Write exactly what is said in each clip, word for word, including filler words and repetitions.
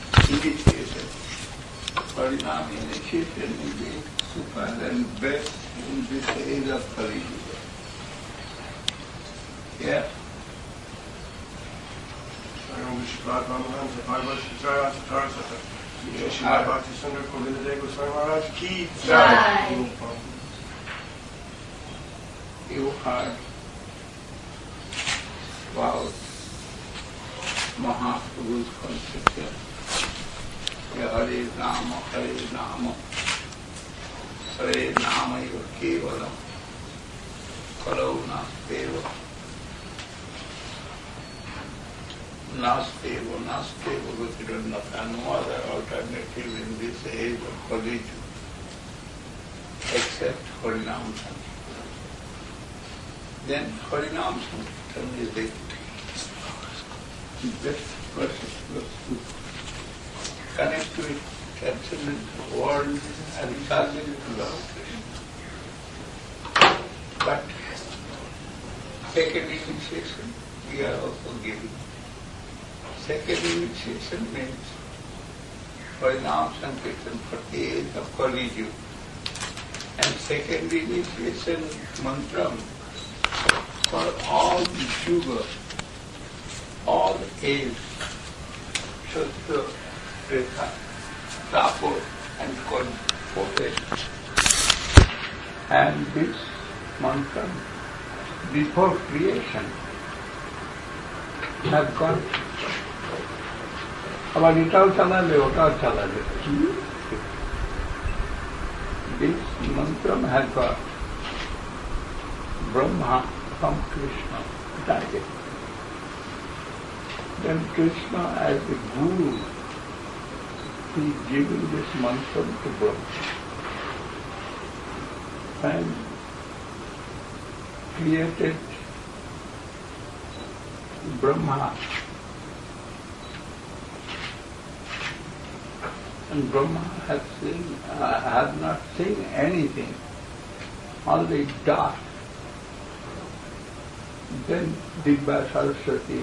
initiation. Harinam initiation is the super and best in this age of Kali Yuga. Yeah. You heard about Mahaprabhu's conception. Hare Rama, Hare Rama, Hare Rama eva kevalam, kalau nasteva, nasteva, nasteva, because no other alternative in this age of Kali Yuga except Harinam Sankirtan. Then Harinam Sankirtan is the best process to connect with transcendental world and transcendental love. But second initiation we are also giving. Second initiation means Harinam Sankirtan for the age of Kali Yuga. And second initiation mantra for all the yuga, all age, Shastra, Rekha, Tapur and Konfort. And this mantra, before creation, has got আবার এটাও চালালে ওটাও চালালে this mantra has got Brahma from Krishna direct. Then Krishna as the Guru, he is giving this mantra to Brahma and created Brahma. And Brahma has seen, uh, has not seen anything, only dust. Then Dibba Saraswati,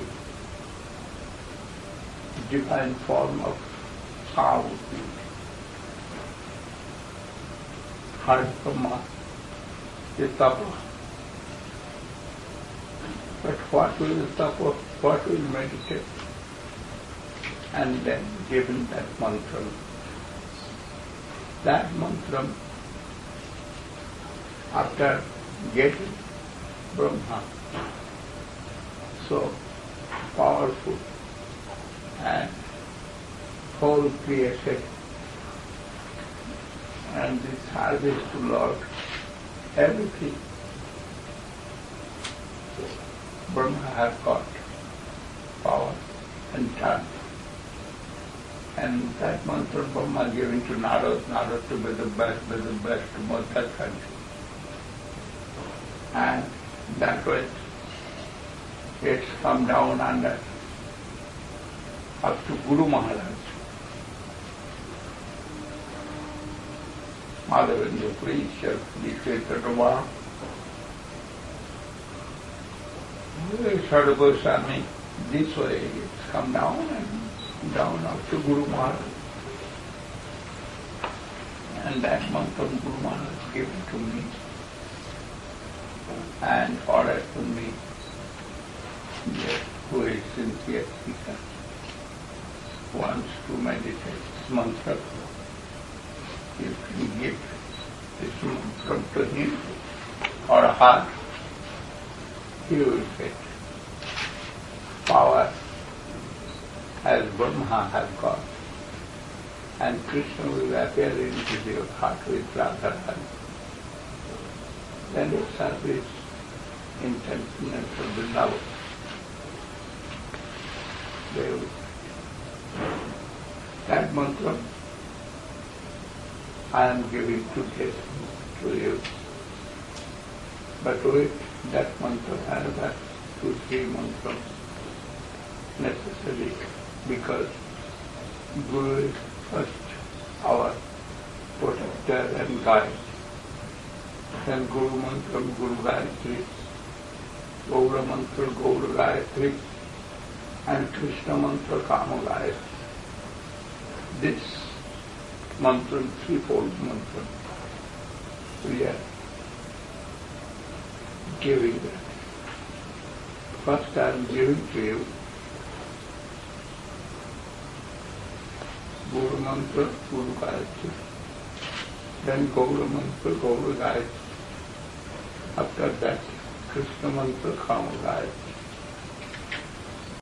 divine form of sound, heard Brahma, the tapa. But what will the tapa, what will meditate? And then given that mantra. That mantra, after getting Brahma, so powerful and whole creation and the service to Lord, everything, Brahma has got power and time. And that mantra Brahma giving to Narad, Narad to be the best, be the best to most that country. And that way it's come down under up to Guru Maharaj. Madhavendra preacher, dictator to Vaha. Sadhu Goswami, this way it's come down and down up to Guru Maharaj. And that mantra Guru Maharaj gave it to me and ordered to me that who is sincere seeker wants to meditate this mantra, you can give this mantra to him or her, he will get power as Brahma has got, and Krishna will appear into your heart with Radharani. Then your service intentional to the love. They will. That mantra I am giving today to you. But with that mantra, another two, three mantras necessary, because Guru is first our protector and guide. Then Guru Mantra, Guru Gayatri, Gaura Mantra, Gaura Gayatri, and Krishna Mantra, Kama Gayatri. this mantra, threefold mantra, we are giving that. First I am giving to you Guru mantra, Guru Gayatri. Then Gaura mantra, Gaura Gayatri. After that, Krishna mantra, Kama Gayatri.